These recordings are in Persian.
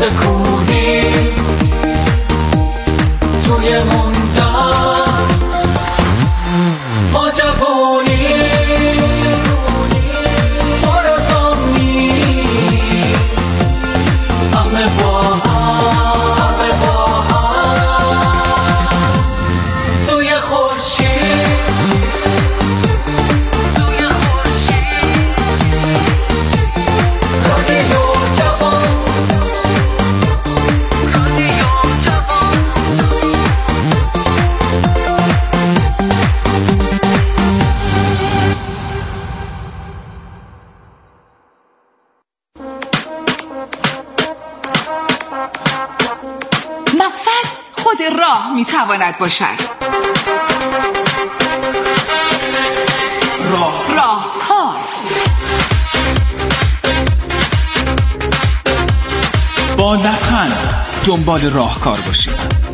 مثل کوهی توی موندن ما جوونی پر از امید همه با هم توی خورشید راه میتواند باشد. راهکار با لبخند دنبال راهکار باشید.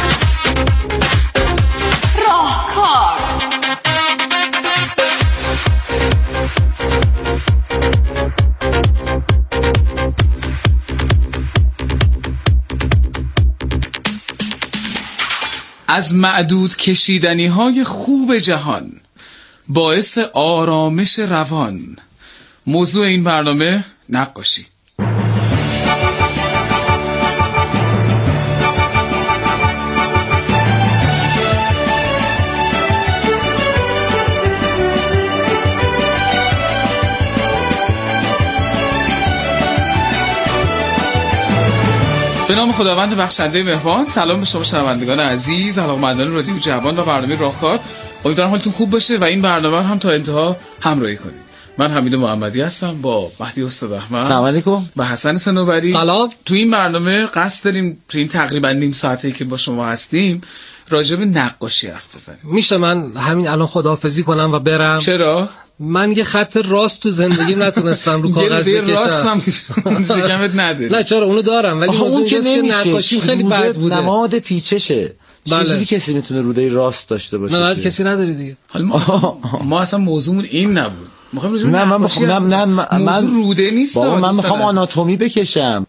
راهکار از معدود کشیدنی های خوب جهان، باعث آرامش روان. موضوع این برنامه نقاشی. به نام خداوند بخشنده مهربان. سلام به شما شنوندگان عزیز، علاقه‌مندان رادیو جوان و برنامه راهکار. امیدوارم حالتون خوب باشه و این برنامه هم تا انتها همراهی کنید. من حمید محمدی هستم با مهدی استاد احمد. سلام علیکم. و حسن صنوبری. سلام. تو این برنامه قصد داریم تو این تقریبا نیم ساعتی که با شما هستیم راجع به نقاشی حرف بزنیم. میشه من همین الان خداحافظی کنم و برم؟ چرا؟ من یه خط راست تو زندگیم نتونستم رو کاغذ بکشم. یه راستم شکمت نداری. نه چرا اونو دارم ولی اون که نقاشی خیلی بد بوده. نماد پیچشه. چجوری کسی میتونه روده راست داشته باشه؟ نه کسی نداره دیگه. حالا ما اصلا موضوعمون این نبود. نه من روده نیست. بابا من میخوام آناتومی بکشم.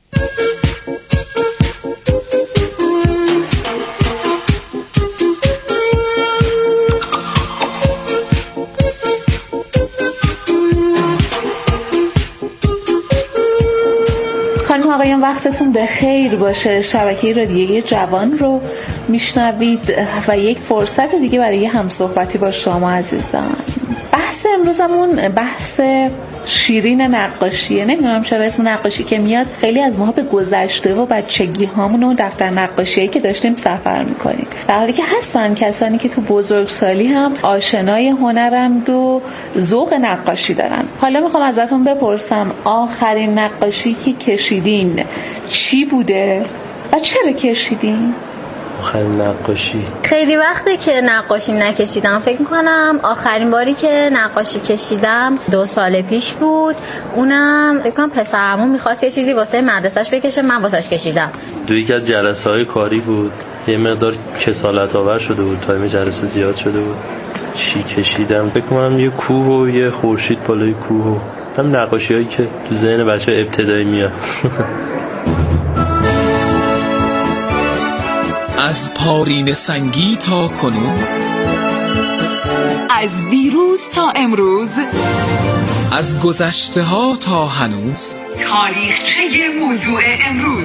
آقایان وقتتون بخیر باشه. شبکه رادیویی جوان رو میشنوید و یک فرصت دیگه برای همصحبتی با شما عزیزان. بحث امروزمون بحث شیرین نقاشیه. نمیدونم چرا اسم نقاشی که میاد خیلی از ماها به گذشته و بچگی هامون و دفتر نقاشیایی که داشتیم سفر میکنیم، در حالی که هستن کسانی که تو بزرگسالی هم آشنای هنرند و ذوق نقاشی دارن. حالا میخوام ازتون بپرسم آخرین نقاشی که کشیدین چی بوده و چرا کشیدین؟ آخرین نقاشی خیلی وقته که نقاشی نکشیدم. فکر میکنم آخرین باری که نقاشی کشیدم 2 سال پیش بود. اونم فکر کنم پسرمون میخواست یه چیزی واسه مدرسه‌اش بکشه، من واسهش کشیدم. یکی از جلسه‌های کاری بود، یه مقدار کسالت آور شده بود، تایم جلسه زیاد شده بود. چی کشیدم؟ فکر کنم یه کوه و یه خورشید بالای کوه و هم نقاشی‌هایی که تو ذهن بچه ابتدایی میاد. از پارین سنگی تا کنون، از دیروز تا امروز، از گذشته ها تا هنوز، تاریخچه موضوع امروز.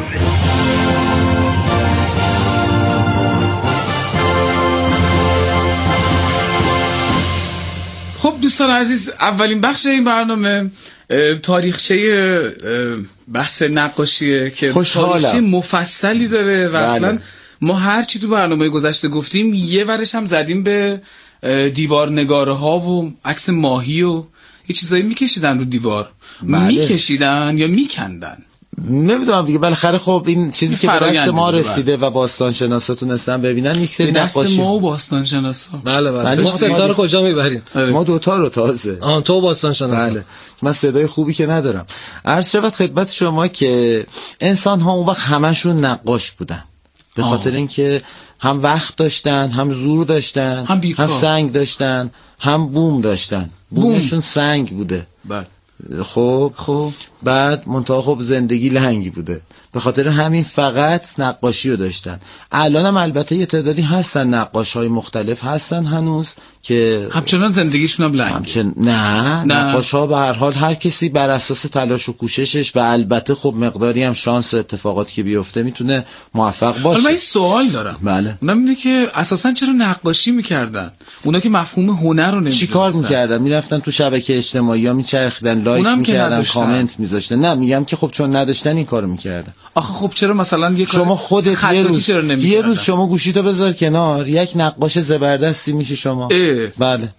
خب دوستان عزیز، اولین بخش این برنامه تاریخچه بحث نقاشیه که تاریخچه مفصلی داره و اصلا ما هر چی تو برنامه گذشته گفتیم یه ورش هم زدیم به دیوار نگاره ها و عکس ماهی و یه چیزایی میکشیدن رو دیوار. میکشیدن یا میکندن نمیدونم دیگه. بالاخره خب این چیزی که به دست ما رسیده و باستان شناسا تونستن ببینن یک سری نقاشی. دست ما و باستان شناسا. بله. ما ستاره کجا میبریم؟ ما دوتا رو تازه. تو باستان شناسا. بله. من صدای خوبی که ندارم. عرض شود خدمت شما که انسان ها اون وقت همشون نقاش بودن، به خاطر اینکه هم وقت داشتن، هم زور داشتن، هم سنگ داشتن، هم بوم داشتن. بومشون سنگ بوده. بله. خب بعد منتها خب زندگی لنگی بوده، به خاطر همین فقط نقاشی رو داشتن. الان هم البته یه تعدادی هستن نقاش‌های مختلف هستن هنوز که همچنان زندگیشون هم لنگه. نه نقاش‌ها به هر حال هر کسی بر اساس تلاش و کوششش و البته خب مقداری هم شانس و اتفاقاتی که بیفته میتونه موفق باشه. حالا من این سوال دارم. بله. اونم اینه که اساساً چرا نقاشی میکردن؟ اونا که مفهوم هنر رو نمیدونستن. چیکار میکردن؟ میرفتن تو شبکه اجتماعی ها میچرخیدن، لایک میکردن، کامنت میذاشتن. نه میگم که خب چون نداشتن این کارو میکردن. آخه خب چرا مثلا شما خودت یه روز شما گوشیتو بذار کنار، یک نقاش زبردستی میشی شما. بله.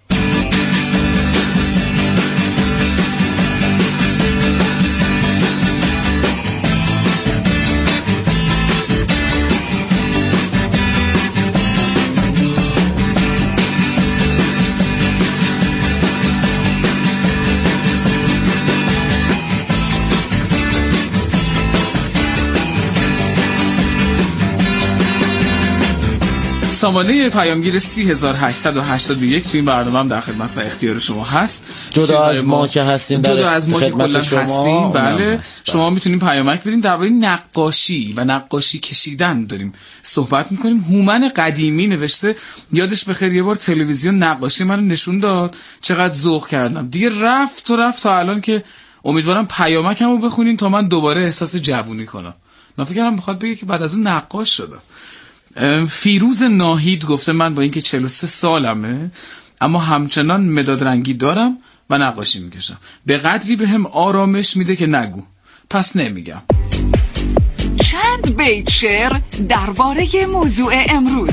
سامانه پیامگیر 3881 تو این برنامه هم در خدمت و اختیار شما هست. جدا از ما که هستیم، جدا از ما که کلا هستیم، بله شما میتونین پیامک بدین. درباره نقاشی و نقاشی کشیدن داریم صحبت میکنیم. هومن قدیمی نوشته یادش بخیر یه بار تلویزیون نقاشی منو نشون داد، چقدر ذوق کردم، دیگه رفت تا الان که امیدوارم پیامکمو بخونین تا من دوباره احساس جوونی کنم. من فکر کردم بخواد بگه که بعد از اون نقاش شدم. فیروز ناهید گفته من با اینکه 43 سالمه اما همچنان مداد رنگی دارم و نقاشی میکشم، به قدری به هم آرامش میده که نگو، پس نمیگم. چند بیت شعر درباره موضوع امروز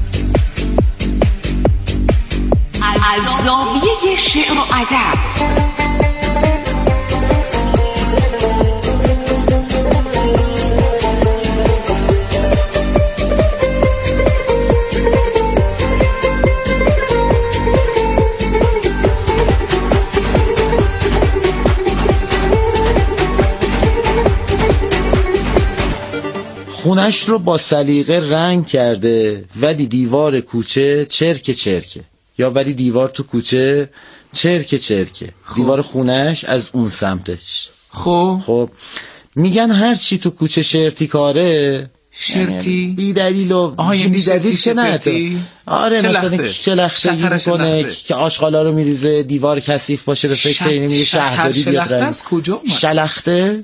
از زاویه شعر و ادب. خونش رو با سلیقه رنگ کرده ولی دیوار کوچه چرکه، یا ولی دیوار تو کوچه چرکه. دیوار خونش از اون سمتش. خب میگن هر چی تو کوچه شرطی کاره، شرطی بی دلیل و بی دلیل که نه. آره مثلا شلختگی میکنه که آشغالا رو میریزه، دیوار کثیف باشه، به فکر اینه میگه شهرداری بیاد رنگ. از کجا اومد؟ شلخته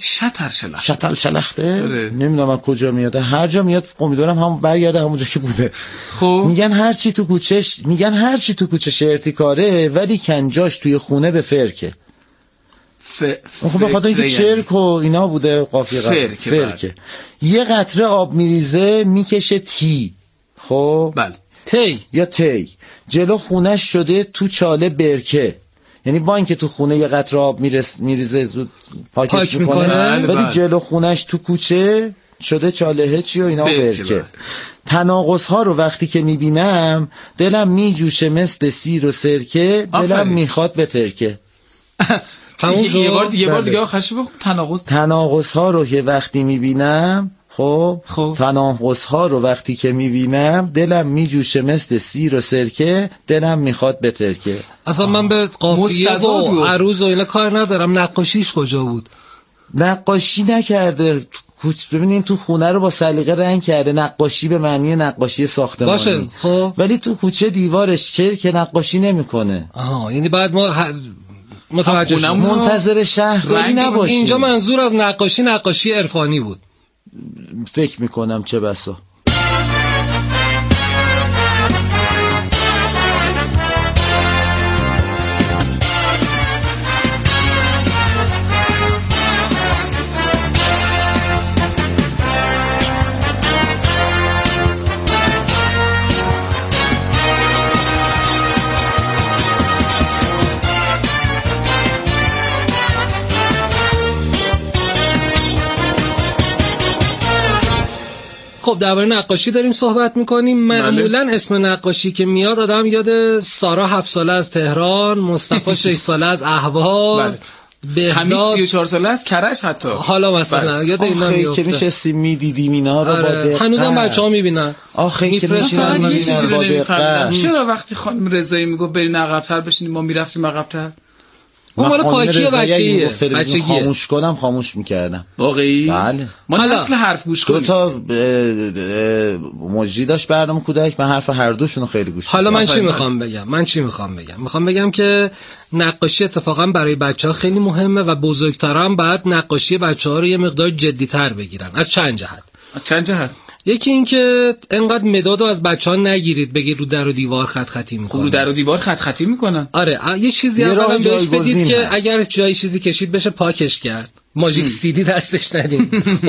شلخته نمیدونم از کجا میاد، هر جا میاد امیدوارم هم برگرده همونجا که بوده. خب میگن هر چی تو کوچه شرطی کاره ولی کنجاش توی خونه به فرکه. خب به خاطر اینکه چرک و اینا بوده قافیه فرکه. یه قطره آب میریزه میکشه تی. خب بله تی جلو خونش شده تو چاله برکه، یعنی با اینکه تو خونه یه قطره آب میریزه زود پاکش میکنه ولی جلو خونش تو کوچه شده چاله چی و اینا برکه. تناقض ها رو وقتی که میبینم دلم میجوشه مثل سیر و سرکه، دلم میخواد به ترکه. یه بار دیگه آخرش بخون. تناقض ها رو که وقتی میبینم تناقض ها رو وقتی که میبینم دلم میجوشه مثل سیر و سرکه، دلم میخواد به ترکه. اصلا من به قافیه و عروض و اینا کار ندارم. نقاشیش کجا بود؟ نقاشی نکرده. ببینین تو خونه رو با سلیقه رنگ کرده، نقاشی به معنی نقاشی ساختمانی باشه خب، ولی تو کوچه دیوارش چرک نقاشی نمیکنه. یعنی بعد ما متوجه منتظر شهرداری نباشیم. اینجا منظور از نقاشی عرفانی بود فکر میکنم، چه بسا. خب درباره نقاشی داریم صحبت میکنیم. معمولا اسم نقاشی که میاد آدم یاد سارا 7 ساله از تهران، مصطفی 6 ساله از اهواز، حمید 34 ساله از کرج حتی. حالا مثلا یاد اینا میفته که میشستیم میدیدیم اینا رو با دقت. هنوزم بچه‌ها میبینن. آخه که میشینن میبینن با دقت. چرا وقتی خانم رضایی میگه برین عقب‌تر بشینیم ما میرفتیم عقب‌تر؟ اون مال پاکی بچگیه. خاموش کنم خاموش میکردم. واقعی؟ بله. ما نسل حرف گوش کنیم. 2 تا مجری داشت برنامه کودک، من حرف هر دوشونو خیلی گوش حالا من چی میخوام بگم؟ میخوام بگم که نقاشی اتفاقا برای بچه‌ها خیلی مهمه و بزرگترا هم باید نقاشی بچه‌ها رو یه مقدار جدی‌تر بگیرن. از چند جهت. یکی این که انقدر مدادو از بچه‌ها نگیرید بگید رو در و دیوار خطی میکنن. رو در و دیوار خطی میکنن. آره یه چیزی اولا بهش بدید که اگر جای چیزی کشید بشه پاکش کرد. ماژیک CD دستش ندین.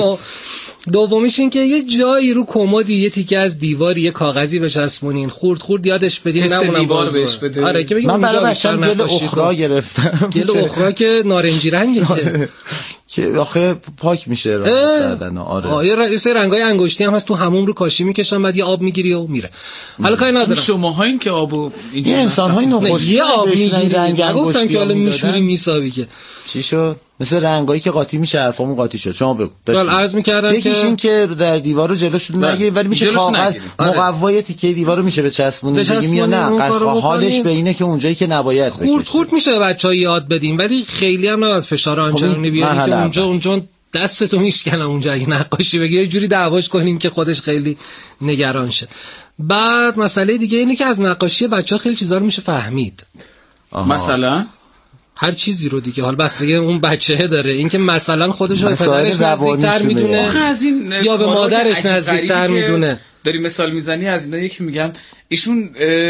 دومیش این که یه جایی رو کمدی یه تیکه از دیواری یه کاغذی بچسبونین، خورد یادش بدین، نمونم دیوار بهش بده. آره که من برای بچه‌م گل اخرا گرفتم. گل اخرا که نارنجی رنگه. آره. که آخه پاک میشه رو کردن. آره یه سری رنگای انگشتی هم هست تو هموم رو کاشی میکشن بعد یه آب میگیری و میره. حالا کاری ندارم. شماها این که آبو اینجوری انسان‌های نخست یه آب میگیری رنگ انگشتی که حالا میشوری میساوی که چی شد؟ مثل رنگایی که قاطی میشه حرفامون قاطی شد. شما بگو. حالا عرض می‌کردم که یکیش این که در دیوار رو جلوشون نگیرید ولی میشه کاغذ مقوای تیکه دیوار رو میشه بچسبونید. میگیم یا نه حالش به اینه که اونجایی که نباید خورد میشه بچه‌ها یاد بدیم ولی خیلی هم نباید فشار آنچنانی بیاریم که اونجا دستتو میشکنه اونجا اگه نقاشی بگی یه جوری دعواش کنین که خودش خیلی نگران شه. بعد مسئله دیگه اینه که از نقاشی بچه‌ها خیلی چیزا رو میشه فهمید. مثلا هر چیزی رو دیگه حال بس دیگه اون بچه داره این که مثلا خودش رو به پدرش نزدیکتر میدونه یا به مادرش نزدیکتر میدونه. داری مثال میزنی از اینا یکی میگن ایشون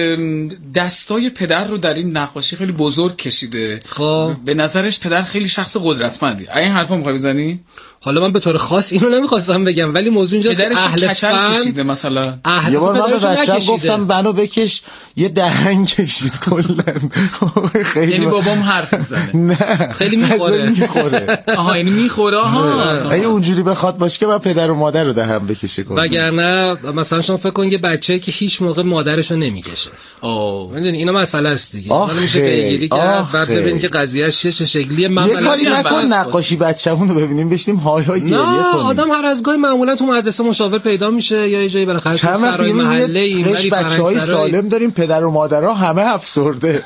دستای پدر رو در این نقاشی خیلی بزرگ کشیده. خب به نظرش پدر خیلی شخص قدرتمندی. این حرفا میخوای بزنی؟ حالا من به طور خاص اینو نمیخواستم بگم ولی موضوع اینجاست که اهل فن کشیده مثلا. یه بار من به بچه‌م گفتم بنو بکش یه دهنگ کشید کلا. خیلی یعنی بابام حرف میزنه. نه خیلی میخوره. آها یعنی میخوره. آها اگه اونجوری بخواد باشه که من پدر و مادر رو دهن بکشه کنم. وگرنه مثلا شما فکر کن یه بچه‌ای که هیچ موقع مادرش رو نمیکشه. میدونی اینا مسئله است دیگه. من میشه پیگیری کرد بعد ببینیم که قضیهش چه شکلیه. من یه کاری نکن نقاشی بچه‌مون رو ببینیم بشیم های گریه کنیم. آدم هر از گاهی معمولا تو مدرسه مشاور پیدا میشه یا یه جایی بالاخره تو سرای محله این ولی بچه‌های سالم داریم پدر و مادرها همه افسرده.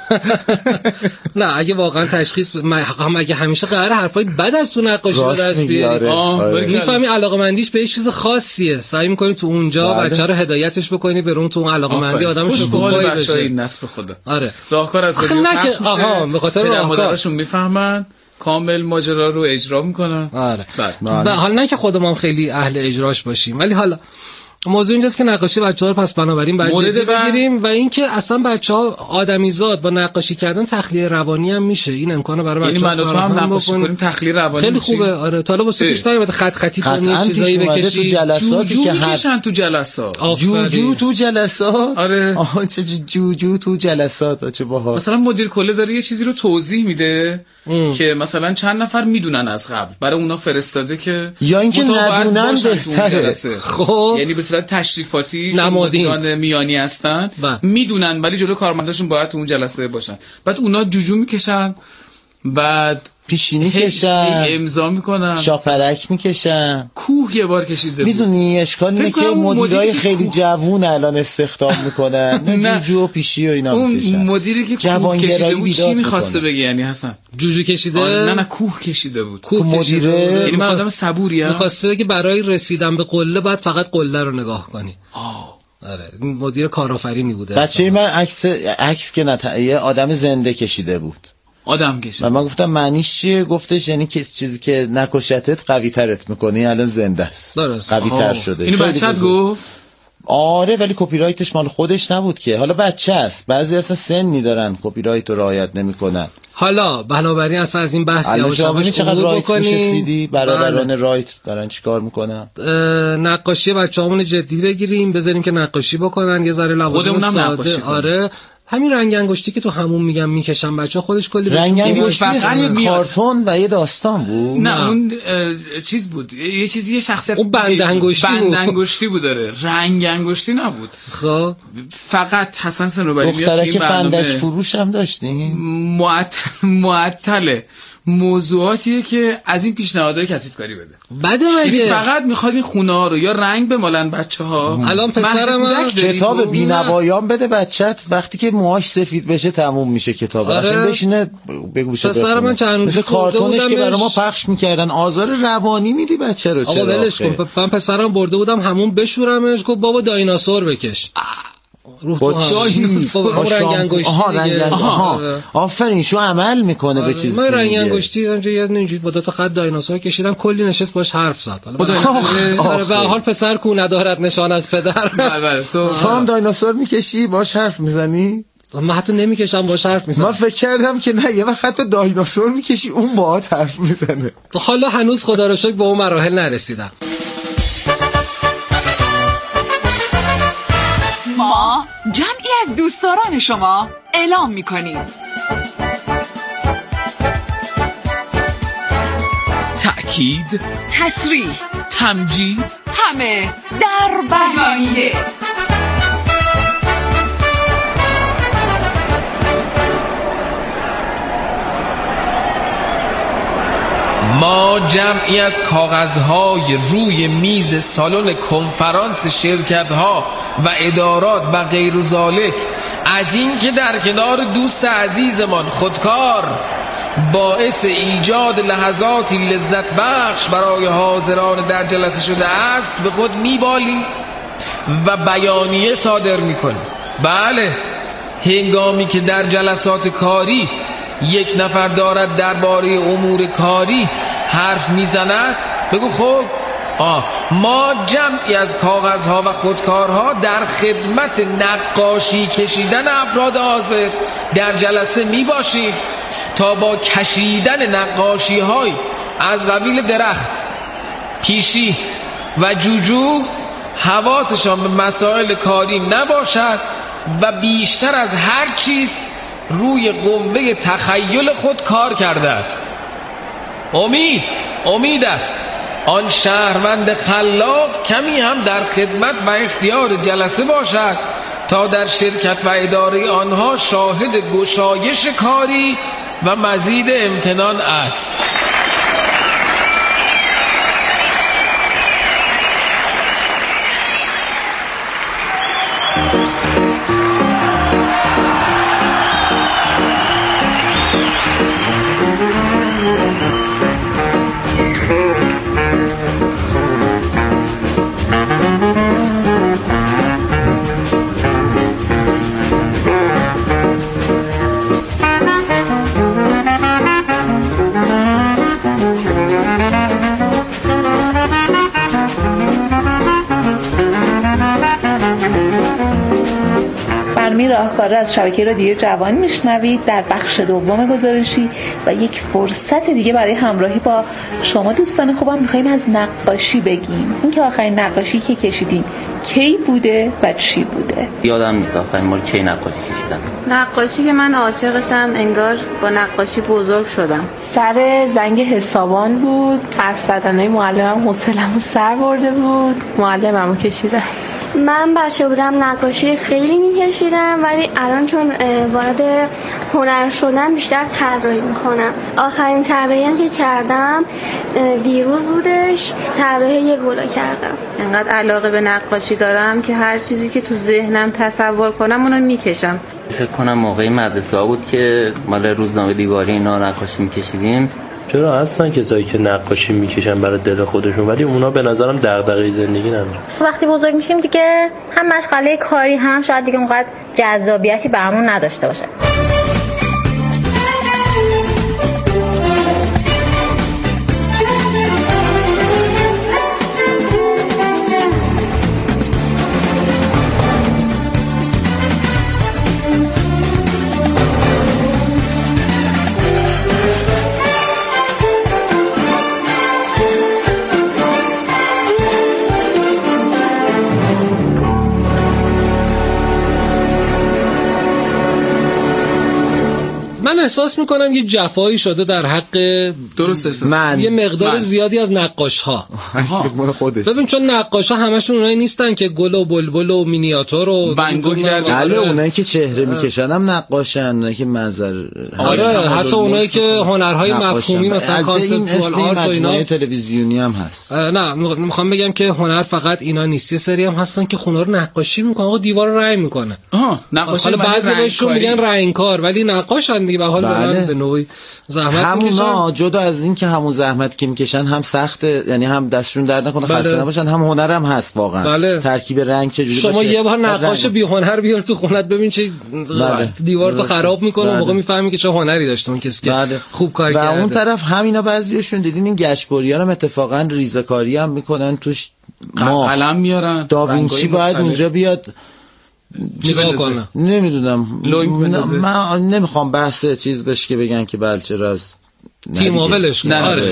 نه اگه واقعا تشخیص اگه همیشه قرار حرفای بد از تو نقاشی به دست بیاری میفهمی علاقه‌مندیش به یه چیز خاصیه سعی می‌کنی تو اونجا بچه‌ها رو هدایتش بکنی برون تو اون علاقه‌مندی آدمو شکوفایی بشه این نسل خدا. آره راهکار از رادیو پخش میشه به خاطر مادرشون میفهمن کامل ماجرا رو اجرا میکنن. آره حالا نه که خودمون خیلی اهل اجراش باشیم ولی حالا موضوع اینجاست که نقاشی بچه‌ها رو پس بنابراین باید جدی بگیریم و اینکه اصلا بچه‌ها آدمیزاد با نقاشی کردن تخلیه روانی هم میشه. این امکانو برای بچه‌ها یعنی من هم نقاشی کنیم تخلیه روانی خیلی خوبه. آره تا حالا واسه پیش نیومده خطی کنی چیزایی بکشی تو جلساتی که میکشن تو جلسات جوجو تو جلسات. آره چه جوجو تو جلسات چه باحال. مثلا مدیر کله داره یه چیزی رو توضیح میده که مثلا چند نفر میدونن از قبل برای اونا فرستاده که یا اینکه ندونن بهتره. خب یعنی به صورت تشریفاتی نمادین میانی هستن میدونن ولی جلو کارمنداشون باید تو اون جلسه باشن. بعد اونا جوجو میکشن بعد پیشینی کشن امضا میکنن شاپرک میکشن. کوه یه بار کشیده میدونی اشکال اینه که مدیرای خیلی جوون الان استخدام میکنن جوجو و پیشی و اینا میکشن. اون مدیری که کوه کشیده بود چی میخواسته بگه یعنی حسن جوجو کشیده؟ نه کوه کشیده بود. کوه مدیره یعنی من آدم صبوریم میخواسته بگه برای رسیدن به قله باید فقط قله رو نگاه کنی. آره مدیر کارآفرینی بوده. بچه من عکس که یه آدم زنده کشیده بود. آدم کشید. و من گفتم معنیش چیه؟ گفتش یعنی که چیزی که نکشتت قوی ترت میکنه الان زنده است. قوی تر شده. اینو بچه‌ت گفت؟ آره ولی کپی رایتش مال خودش نبود که. حالا بچه است. بعضی اصلا سنی دارن کپی رایت رو رعایت نمیکنن. حالا بنابراین اصلا از این بحث یواش چقدر رایت میشه برادران رایت دارن چیکار میکنن. نقاشی بچه‌هامون جدی بگیریم بذاریم که نقاشی بکنن یه ذره لوازم ساده. آره همین رنگ انگشتی که تو همون میگم میکشن بچه‌ها خودش کلی رنگ انگشتی یه کارتون و یه داستان بود. نه اون چیز بود یه چیزی یه شخصیت اون بند انگشتی بود داره رنگ انگشتی نبود. خب فقط حسن صنوبری دختره که فندک فروش هم داشتین موضوعاتیه که از این پیشنهادهای کثیف‌کاری بده. بده مگه فقط میخواد این خونه ها رو یا رنگ بمالن بچه‌ها. الان پسرم کتاب بینوایان بده بچت، وقتی که موهاش سفید بشه تموم میشه کتاب. آره. بشینه بگوشه پسر من چند مثل کارتونش که برای ما پخش میکردن. آزار روانی میدی بچه رو. آقا ولش کن. من پسرم برده بودم همون بشورمش، گفت بابا دایناسور بکش. با رنگ انگشتی. آفرین، شو عمل میکنه به چیزی. من رنگ انگشتی اونجا یاد اینجوری با 2 تا خط دایناسور کشیدم، کلی نشست باش حرف زد. حالا به حال پسر کو ندارد نشان از پدر. بله تو هم دایناسور میکشی باش حرف میزنی؟ من حتی نمیکشم باش حرف میزنم. من فکر کردم که نه، یه وقت حتی دایناسور میکشی اون باهات حرف میزنه. حالا هنوز خدا رو شکر به اون مراحل نرسیدم. ما جمعی از دوستداران شما اعلام می‌کنیم. تأکید، تصریح، تمجید، همه در بیانیه. ما جمعی از کاغذهای روی میز سالن کنفرانس شرکت‌ها و ادارات و غیر ذالک از این که در کنار دوست عزیزمان خودکار باعث ایجاد لحظاتی لذت بخش برای حاضران در جلسه شده است به خود میبالیم و بیانیه صادر میکنیم. بله، هنگامی که در جلسات کاری یک نفر دارد درباره امور کاری حرف میزند، بگو خب ما جمعی از کاغذها و خودکارها در خدمت نقاشی کشیدن افراد حاضر در جلسه می باشیم تا با کشیدن نقاشی های از قبیل درخت، پیشی و جوجو حواسشان به مسائل کاری نباشد و بیشتر از هر چیز روی قوه تخیل خود کار کرده است. امید است آن شهروند خلاق کمی هم در خدمت و اختیار جلسه باشد تا در شرکت و اداره آنها شاهد گشایش کاری و مزید امتنان است. راهکار از شبکه رادیو جوان میشنوید در بخش دوم گزارشی و یک فرصت دیگه برای همراهی با شما دوستان خوبم میخواییم از نقاشی بگیم. این که آخرین نقاشی که کشیدین کی بوده و چی بوده؟ یادم نیست آخرین بار کی نقاشی کشیدم. نقاشی که من عاشقشم، انگار با نقاشی بزرگ شدم. سر زنگ حسابان بود، حرف زدنهای معلمم حوصله‌مو سر برده بود، معلممو کشیدم. من بچه بودم نقاشی خیلی میکشیدم، ولی الان چون وارد هنر شدم بیشتر طراحی میکنم. آخرین طراحی هم که کردم دیروز بودش، طراحی یه گلا کردم. انقدر علاقه به نقاشی دارم که هر چیزی که تو ذهنم تصور کنم اونو میکشم. فکر کنم موقعی مدرسه ها بود که مال روزنامه دیواری اینا نقاشی میکشیدیم. چرا هستن کسایی که نقاشی میکشن برای دل خودشون، ولی اونا به نظرم دغدغه زندگی ندارن. وقتی بزرگ میشیم دیگه هم مشغله کاری هم شاید دیگه اونقدر جذابیتی برامون نداشته باشه. من احساس میکنم یه جفایی شده در حق درست یه مقدار زیادی از نقاش‌ها. خودش ببین چون نقاشا همشون اونایی نیستن که گل و بلبل و مینیاتور و ونگوک بله اونایی که چهره میکشن هم نقاشن، اونایی که منظر آره حتی اونایی که هنرهای مفهومی مثلا کانسپچوال آرت و اینا تلویزیونی هم هست. نه میخوام بگم که هنر فقط اینا نیست، یه سری هم هستن که خونه رو نقاشی میکنن، آقا دیوار رو رنگ میکنه. نقاشی حالا بعضی بهشون میگن رنگکار ولی نقاشن دیگه، به حال بله. به نوعی زحمت همونا جدا از این که همون زحمت که میکشن هم سخته، یعنی هم دستشون درد نکنه خسته نباشن، هم هنر هم هست واقعا. بله. ترکیب رنگ چه جوری شما باشه. یه بار نقاش بی هنر بیار تو خونت ببین چه دیوار تو خراب میکنه، موقع میفهمی که چه هنری داشته اون کسی که خوب کار کرده. و اون طرف همینا بعضیاشون دیدین این گشتبریا هم اتفاقا ریزه‌کاری هم میکنن توش، قلم میارن، داوینچی باید اونجا بیاد نگاه کنه. نمیدونم من نمیخوام بحث چیز بشه که بگن که بلچه راز تیماولش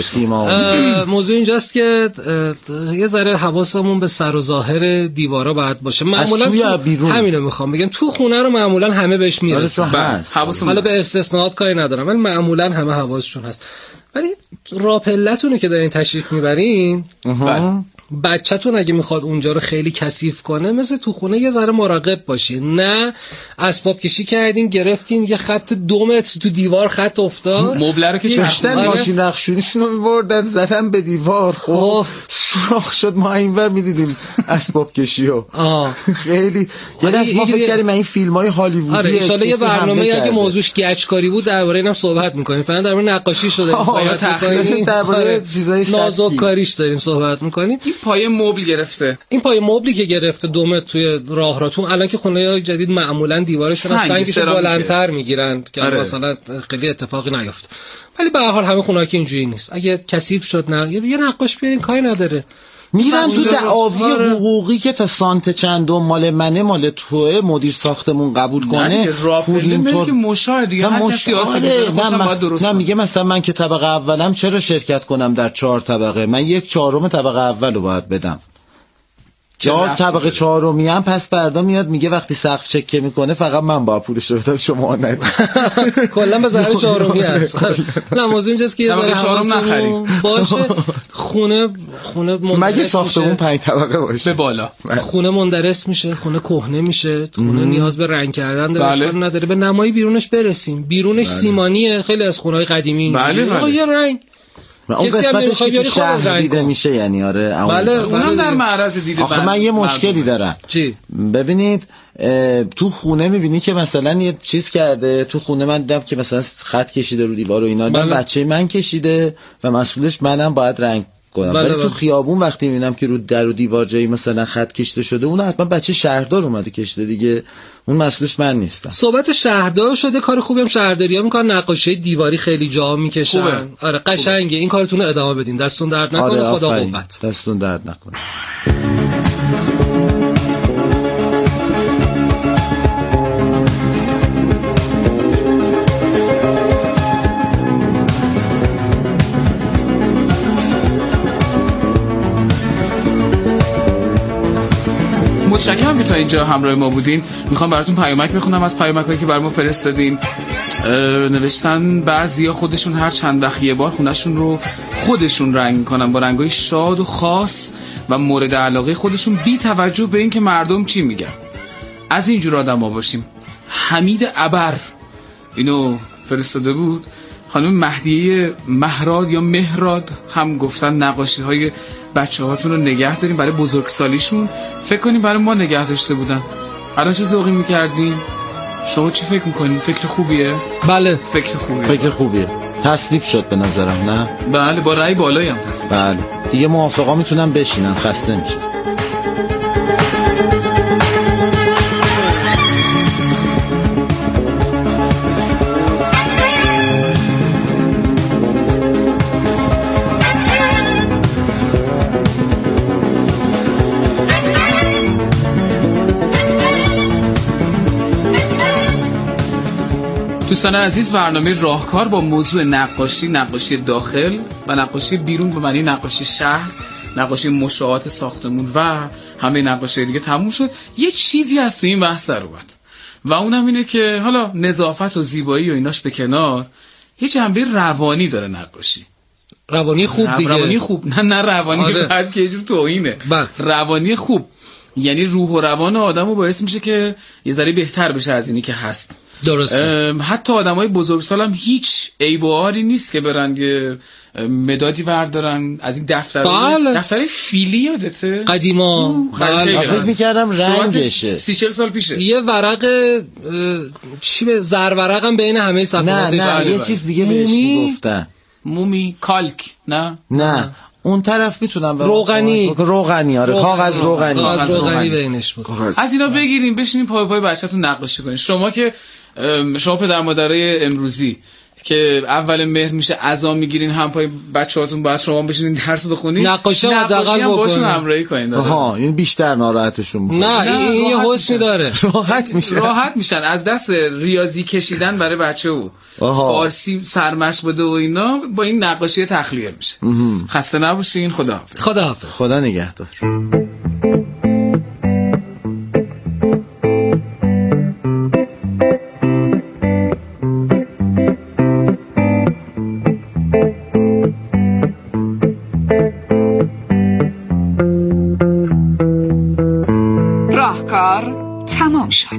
موضوع اینجاست که یه ذره حواسمون به سر و ظاهر دیوارا باید باشه. معمولا همینو میخوام بگم، تو خونه رو معمولا همه بهش میرسن، حالا به استثناءات کاری ندارم ولی معمولا همه حواسشون هست. ولی راپلتونه که دارین تشریف میبرین بچه‌تون اگه میخواد اونجا رو خیلی کثیف کنه، مثل تو خونه یه ذره مراقب باشین. نه اسباب کشی کردین گرفتین یه خط 2 متر تو دیوار خط افتاد، مبل رو که چشتن ماشین رخشونیشون رو می‌بردن زدن به دیوار، خب سوراخ شد. ما اینور می‌دیدیم اسباب کشیو خیلی یه دست ما فکر کردیم این فیلم‌های هالیوودی. آره ان شاءالله یه برنامه اگه موضوعش گچکاری بود درباره اینم صحبت می‌کنیم، فعلا درباره نقاشی شده درباره چیزای نازک کاریش داریم صحبت می‌کنیم. پایه مبل گرفته، این پایه مبلی که گرفته 2 متر توی راهراتون، الان که خونه‌های جدید معمولا دیوارشون سنگش بلندتر میگیرن که مثلا خیلی اتفاقی نیفته، ولی به هر حال همه خونه‌ها که اینجوری نیست. اگه کثیف شد نه یه نقاش بیارین کاری نداره، میرن تو دعاوی حقوقی که تا سانت چندم مال منه مال توئه، مدیر ساختمون قبول کنه پول اینطور که مشاهده دیگه هر کسی سیاسی نه میگه مثلا من که طبقه اولم چرا شرکت کنم در 4 طبقه، من 1/4 طبقه اولو باید بدم. جا طبقه 4می هم پس فردا میاد میگه وقتی سقف چکه میکنه فقط من با پولش رو بدم شما ندید. کلا به ضرر 4می هست. نه موضوع اینجاست که یه ذره 4 نخریم باشه. خونه مگه ساختمون 5 طبقه باشه به بالا، خونه مندرس میشه، خونه کهنه میشه، خونه نیاز به رنگ کردن داره، نداره به نمایی بیرونش برسیم. بیرونش سیمانیه، خیلی از خونه‌های قدیمی اینجوریه، یه رنگ اون قسمتش که شهر دیده میشه، یعنی آره بله اونم در معرض دیده. آخه من یه مشکلی دارم. چی؟ ببینید تو خونه میبینی که مثلا یه چیز کرده، تو خونه من دیدم که مثلا خط کشیده رو دیوار و اینا، بچه من کشیده و مسئولش منم باید رنگ کنم. ولی تو خیابون وقتی میبینم که رو در و دیوار جایی مثلا خط کشیده شده، اون حتما بچه شهردار اومده کشیده دیگه، اون مسئولش من نیستم. صحبت شهردار شده، کار خوبی هم شهرداری‌ها میکنن، نقاشی دیواری خیلی جا میکشن. آره قشنگه، این کارتون رو ادامه بدین، دستون درد نکنه. آره خدا قوت، دستون درد نکنه. متشکرم که تا اینجا همراه ما بودین. میخوام براتون پیامک بخونم از پیامکایی که برام ما فرستادین. نوشتن بعضیا خودشون هر چند وقت یه بار خونه‌شون رو خودشون رنگ میکنن با رنگای شاد و خاص و مورد علاقه خودشون، بی توجه به این که مردم چی میگن. از اینجور آدما باشیم. حمید ابر اینو فرستاده بود. خانم مهدیه مهراد یا مهراد هم گفتن نقاشی های بچه هاتون رو نگه داریم برای بزرگسالیشون. فکر کنیم برای ما نگه داشته بودن. الان چه ذوقی میکردین؟ شما چی فکر میکنین؟ فکر خوبیه؟ بله فکر خوبیه. تصویب شد به نظرم. نه بله با رأی بالایی هم تصویب. بله دیگه موافقا میتونن بشینن، خسته میشن. دوستان عزیز، برنامه راهکار با موضوع نقاشی داخل و نقاشی بیرون به معنی نقاشی شهر، نقاشی مشاعات ساختمون و همه نقاشی دیگه تموم شد. یه چیزی از تو این بحث در اومد و اونم اینه که حالا نظافت و زیبایی و ایناش به کنار، یه جنبه روانی داره نقاشی. روانی خوب دیگه. روانی خوب، نه روانی بعد که یه جور توهینه. روانی خوب یعنی روح و روان آدمو باعث میشه که یه ذره بهتر بشه از اینی که هست. درسته. حتی آدمای بزرگسال هم هیچ عیب و عاری نیست که برن یه مدادی بردارن از این دفتر فیلی، یادته قدیما؟ فکر میکردم رنگشه 30-40 سال پیشه. یه ورق چی به زرورقم بین همه صفحاتش. نه یه چیز دیگه بهش میگفتن. مومی کالک. نه اون طرف میتونم روغنی. آره کاغذ روغنی بینش بود. از اینا بگیریم بشینیم پای بچه‌تون نقاشی کنین. شما پدر مادرای امروزی که اول مهر میشه عزا میگیرین، هم پای بچه‌هاتون باید شما بشینین درس بخونین، نقاشی هم باشون همراهی کنین. این بیشتر ناراحتشون میکنه. نه این یه حسنی داره. راحت میشن از دست ریاضی کشیدن برای بچه و فارسی سرمشق بده و اینا، با این نقاشی تخلیه میشه. خسته نباشین. خداحافظ. خدا نگهدار. راهکار تمام شد.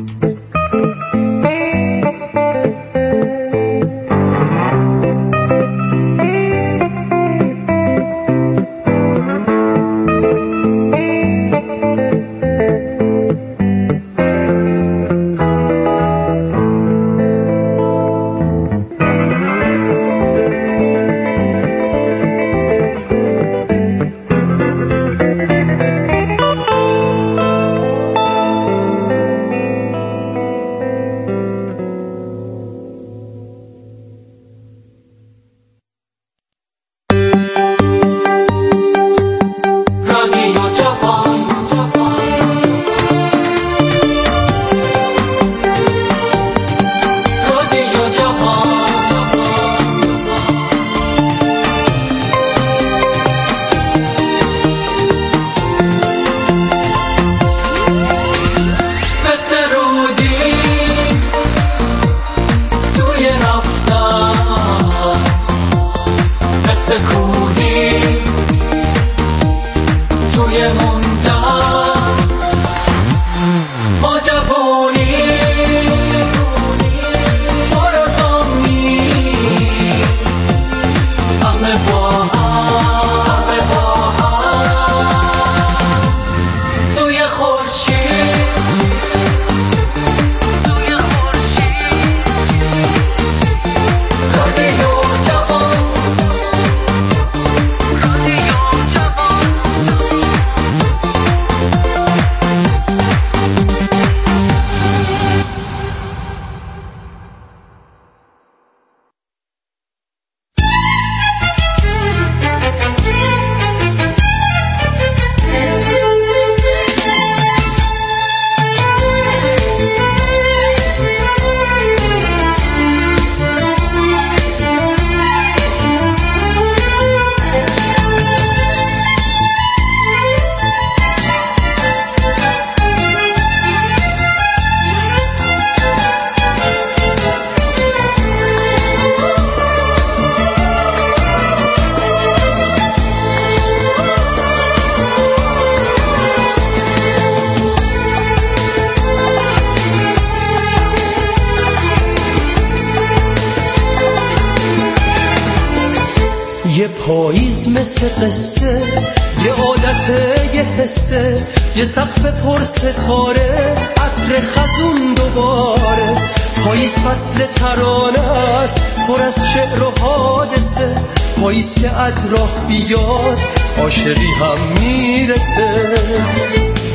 یه پاییز مثل قصه، یه عادت، یه حسه، یه سقف پر ستاره، عطر خزون دوباره. پاییز فصل ترانه است، پر از شعر و حادثه. پاییز که از راه بیاد عاشقی هم میرسه.